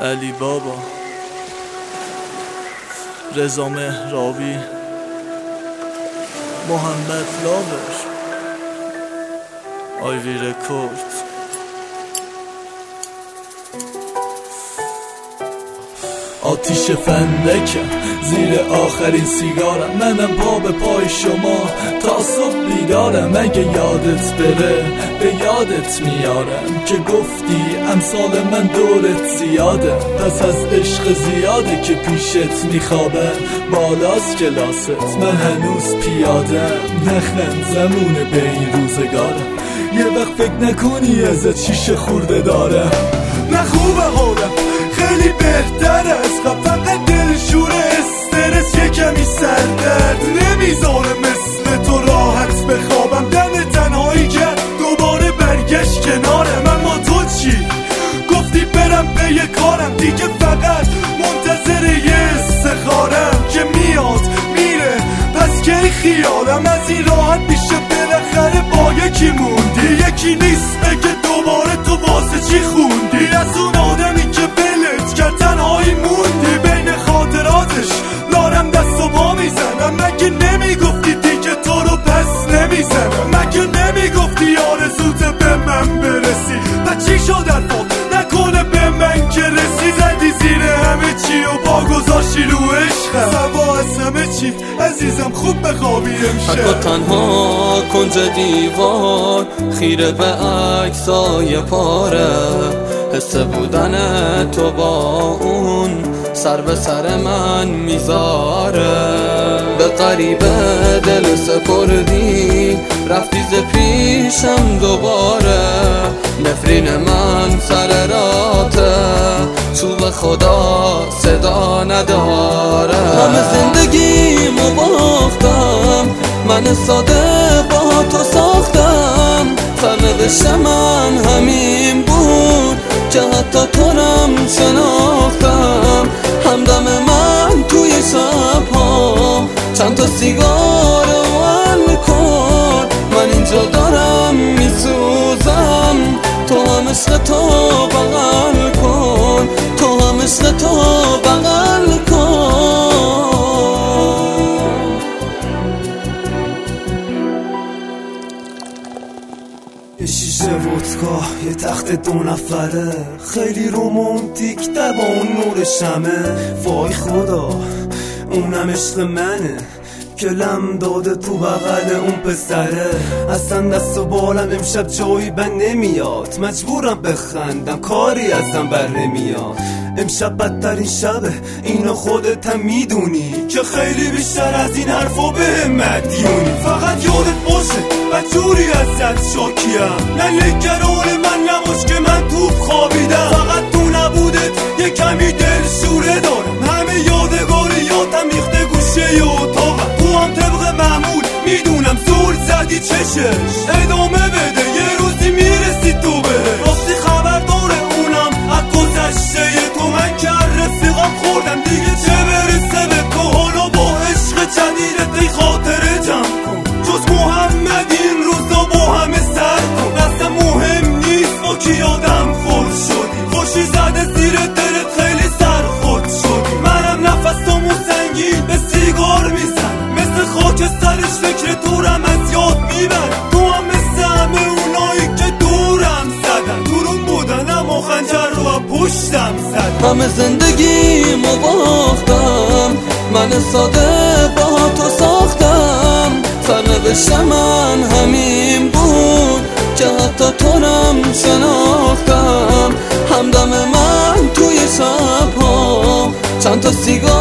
علی بابا، رضا مهرابی، محمد لاور، آیوی رکورد. آتیش فندکم زیر آخرین سیگارم، منم پا به پای شما تا صبح بیدارم. اگه یادت بره به یادت میارم که گفتی امثال من دورت زیاده. پس از عشق زیاده که پیشت میخوابم، بالاست کلاست من هنوز پیادم. نخند زمونه به این روزگارم، یه وقت فکر نکنی ازت شیشه خورده دارم. نه خوبه حالم خیلی بهتر است، فقط دلشور استرس یه کمی سردرد نمیذاره مثل تو راحت بخوابم. دم تنهایی کرد دوباره برگشت کنارم. من با تو چی؟ گفتی برم به یه کارم دیگه، فقط منتظر یه استخارم که میاد میره. پس کی خیالم از این راحت میشه؟ بالاخره با یکی موندی، یکی نیست بگه دوباره تو واسه چی خوندی. از اون آدمی که بلت کرد تنهایی موندی، بین خاطراتش دارم دست و پا میزنم. مگه نمیگفتی دیگه تو رو پس نمیزنم؟ مگه نمیگفتی آرزوت به من برسی؟ و چی شد الفا نکنه به من که رسی؟ زدی زیر همه چی و پا گذاشتی رو عشقم. سوا از همه چی عزیزم خوب بخوابی امشب. حتی تنها کنج دیوار خیره به عکسای پاره، حس بودن تو با اون سر به سر من میذاره. به غریبه دل سپردی رفتی ز پیشم دوباره. نفرین من سر راته، چوب خدا صدا نداره. همه زندگیمو باختم، من ساده با تو ساختم. سرنوشت من همین بود که حتی تو رم شناختم. همدم من توی شبها چند تا سیگار ول کن. من اینجا دارم میسوزم، تو هم عشق تو بغل کن، تو هم عشق تو بغل کن. یه شیشه ودکا یه تخت دو نفره، خیلی رومانتیک در با اون نور شمه. وای خدا اونم عشق منه که لم داده تو بغل اون پسره. اصلا دست و بالم امشب جایی بن نمیاد، مجبورم بخندم کاری ازم بر نمیاد. امشب بدترین شبه اینو خودت هم میدونی که خیلی بیشتر از این حرفا به مدیونی. فقط یادت باشه بجوری ازت شاکیم، نه نگران من نباش که من توپ خوابیدم. فقط تو نبودت یه کمی دل شوره دارم، همه یادگاریاتم ریخته گوشه اتاقم. تو هم طبق معمول میدونم زور زدی چشش، ادامه بده یه روزی میرسی تو به. راستی خبر داره اونم از گذشته تو، من که رفیقم خوردم دیگه چه برسه به تو. حالا با عشق جدیدت ای خاطره جمع کن، جز محمد این روزا با همه سر کن. اصلا مهم نیست با کی آدم خود شدی، خوشی زده زیر دلت خیلی سرخود شدی. منم نفسمو سنگین به سیگار میزنم، مثل خاک سرش فکر دورم از یاد میبرم. تو هم مثل همه اونایی که دورم زدن، دورم بودن اما خنجر رو از پشتم زدن. همه زندگیمو باختم، من ساده با تو ساختم. سرنوشت من همین بود که حتی تو رم شناختم. همدم من توی شبها چند تا سیگار